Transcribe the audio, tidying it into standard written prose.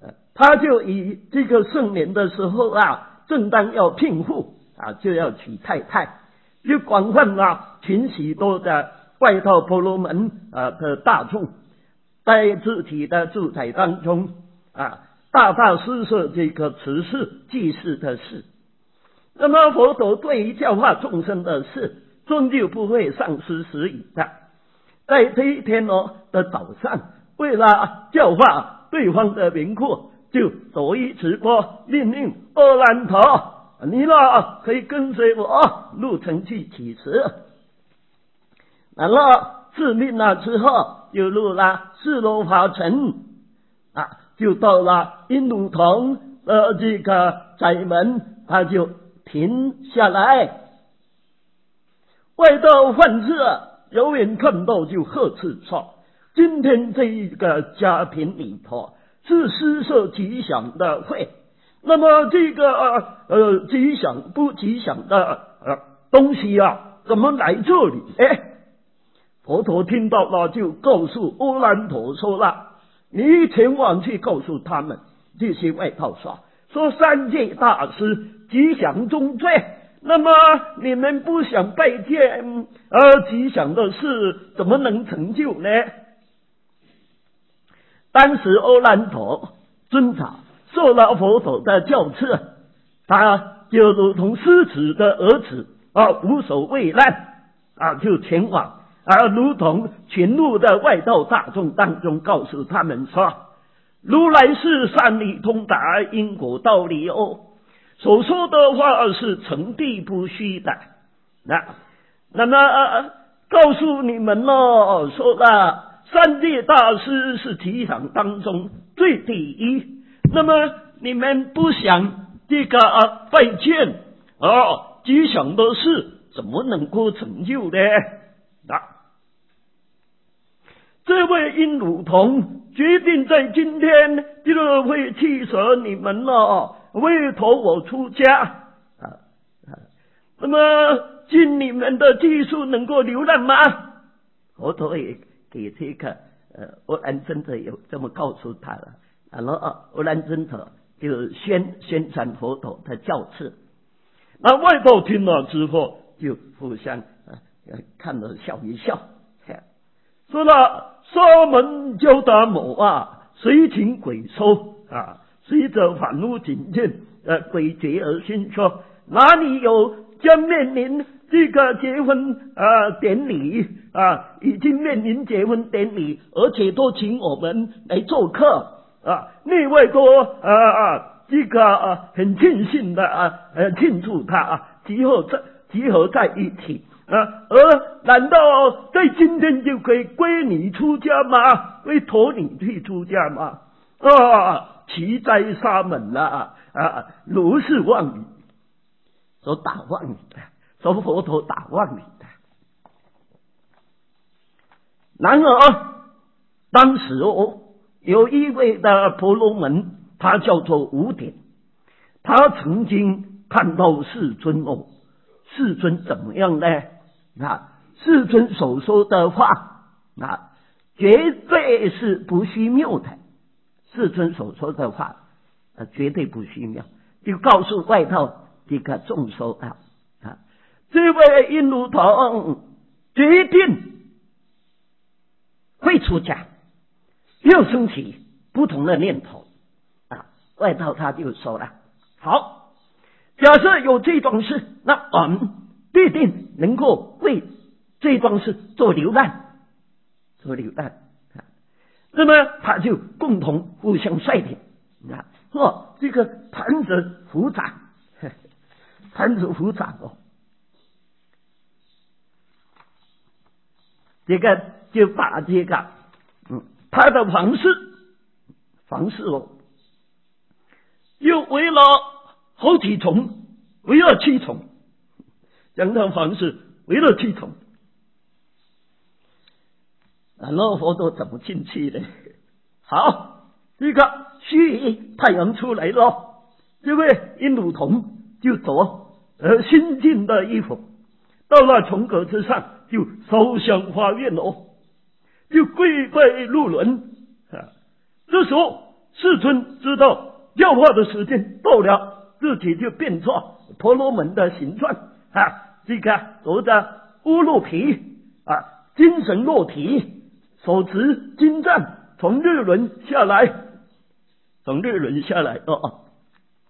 他就以这个盛年的时候啊，正当要聘妇啊，就要娶太太，就广泛啊群许多的外道婆罗门的大众，在自己的住宅当中啊，大大施设这个持事祭祀的事。那么佛陀对于教化众生的事，终究不会丧失时宜的。在这一天的早上，为了教化对方的名库，就走一直播，命令阿难陀，你可以跟随我入城去乞食。然后自命了之后，就入了斯罗华城就到了因卢童的这个宅门，他就停下来。外道犯事有眼看到就呵斥说，今天这一个家庭里头是施设吉祥的会，那么这个吉祥不吉祥的东西怎么来这里？佛陀听到了，就告诉阿难陀说了，你前往去告诉他们这些外道说三界大师吉祥中最，那么你们不想拜见吉祥的事，怎么能成就呢？当时阿难陀尊者受了佛陀的教赐，他就如同狮子的儿子无所畏难就前往如同群入的外道大众当中，告诉他们说，如来是善理通达因果道理所说的话是诚谛不虚的。那么告诉你们说了，三界大师是吉祥当中最第一，那么你们不想这个拜见吉祥的事，怎么能够成就呢？这位因卢童决定在今天就会弃舍你们为托我出家那么尽你们的技术能够流浪吗？佛陀也给这个阿难尊者有这么告诉他了。然后阿难尊者就宣传佛陀的教赐。那外道听了之后就互相看了笑一笑，说了，沙门焦达摩随请鬼收随着反无警见诡谲而心说，哪里有将面临这个结婚典礼已经面临结婚典礼，而且都请我们来做客内外都这个很庆幸的庆祝他集合在一起而难道在今天就可以归你出家吗？会托你去出家吗？奇哉沙门如是妄语，说打妄语的，说佛陀打妄语的。然而当时有一位的婆罗门，他叫做无典，他曾经看到世尊世尊怎么样呢？世尊所说的话绝对是不虚谬的，世尊所说的话绝对不虚谬，就告诉外道这个众说这位因卢童决定会出家，又升起不同的念头外道他就说了，好，假设有这桩事，那我们必定能够为这桩事做流浪那么他就共同互相率领这个盘子复杂这个就把这个他的房事又围了好几重，围了7重，将他房事围了7重。然后佛陀怎么进去呢？好，这个虚太阳出来了，这位因卢童就着新净的衣服，到了重阁之上，就烧香发愿就跪拜入轮这时候世尊知道教化的时间到了，自己就变作婆罗门的形状这个着着乌鹿皮精神落体，手持金杖从日轮下来，